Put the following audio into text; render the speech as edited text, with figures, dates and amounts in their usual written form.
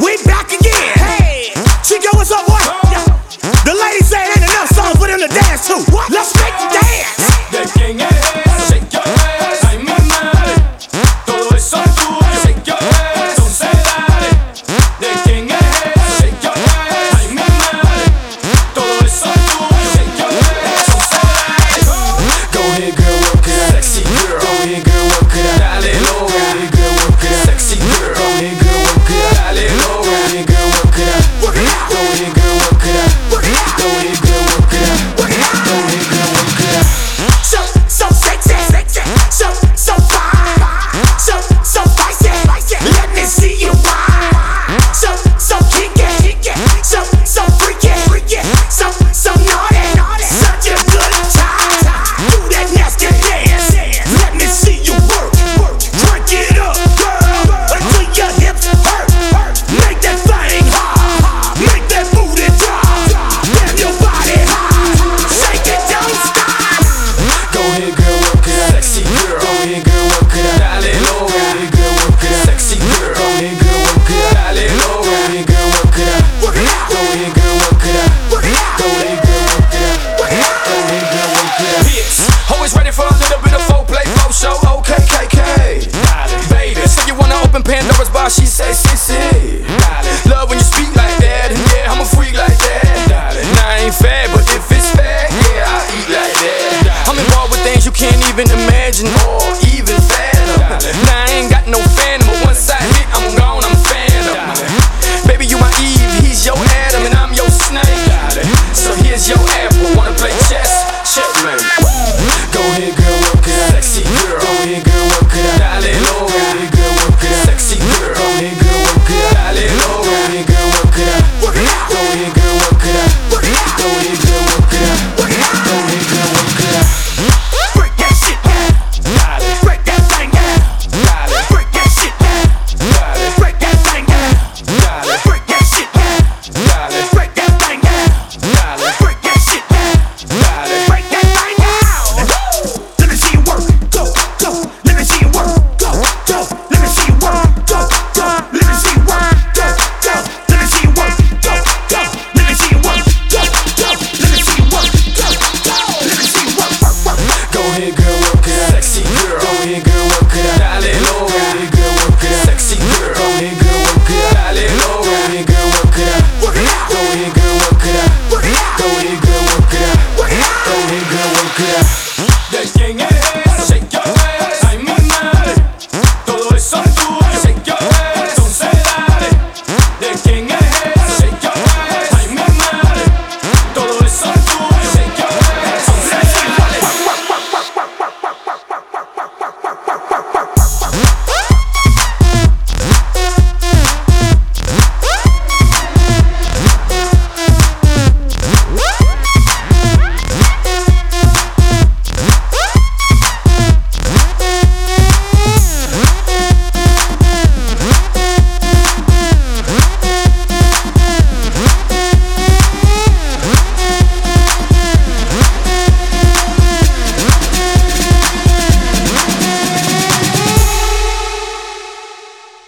We back again. Hey, Chico, what's up, boy? The ladies say it ain't enough songs for them to dance to. Let's make them dance. ¿De quién es? Shake your ass. Ay, mi madre, todo eso es tuyo. Shake your ass, entonces dale. ¿De quién es? Shake your ass. Ay, mi madre, todo eso es tuyo. Shake your ass, entonces dale. Go ahead, girl, work it out. Sexy girl. Go ahead, girl, work it out. Dale, low. Go ahead, girl, work it out. Sexy girl. Go ahead, girl, work it out. Dale, low. Go ahead, girl, work it out. Go ahead, girl, work it out. Go ahead, girl, work it out. Go ahead, girl, work it out. So sexy, so fine, so spicy. Let me see you whine. So kinky, so freaky, so naughty. Such a good time. Do that nasty dance. Let me see you work. Drink it up, girl, until your hips hurt. Make that thing hard. Make that booty drop. Damn your body high. Shake it, don't stop. Go ahead, girl, work it out. Sexy girl. Go ahead, girl, work it out. Dale, low. Go ahead, girl, work it out. Sexy girl. Go ahead, girl, work it out. Dale, low. Go ahead, girl, work it out. Go ahead, girl, work it out. Go ahead, girl, work it out. Go ahead, girl, work it out. Yes, always ready for a little bit of foreplay, folk show. Okay, baby, so you wanna open Pandora's box? She say, see. Love when you speak like that, and yeah, I'm a freak like that. Now I ain't fair, but if it's fair, yeah, I'll eat like that. I'm involved with things you can't even imagine or even fathom. Now I ain't got no phantom, but once I hit, I'm gone, I'm phantom. Baby, you my Eve, he's your Adam, and I'm your snake. So here's your apple, wanna play chess? Checkmate. Go ahead, girl, work it out. Sexy girl. Go ahead, girl, work it out. Dale, low. Go ahead, girl, work it out. Sexy girl. Go ahead, girl, work it out. Dale, low. Go ahead, girl, work it out. Go ahead, girl, work it out. Go ahead, girl, work it out. Go ahead, girl, work it out. Break that shit down. Break that thing down. Break that shit down. Break that thing down. Break that shit down. Break that thing down. Break that shit down. Break that thing down. Let me see you work. Go. Let me see you work. Go. Let me see you work. Go. Let me see you work. Go. Let me see you work. Go. Let me see you work. Go. Let me see you work. Go. Let me see you work. Go ahead, girl, work it out. Sexy girl. Go ahead, girl, work it out. Dale, low. Go ahead, girl, work it out. Sexy girl. Go ahead, girl, work it out. Dale, low. Go ahead, girl, work it out. Go ahead, girl.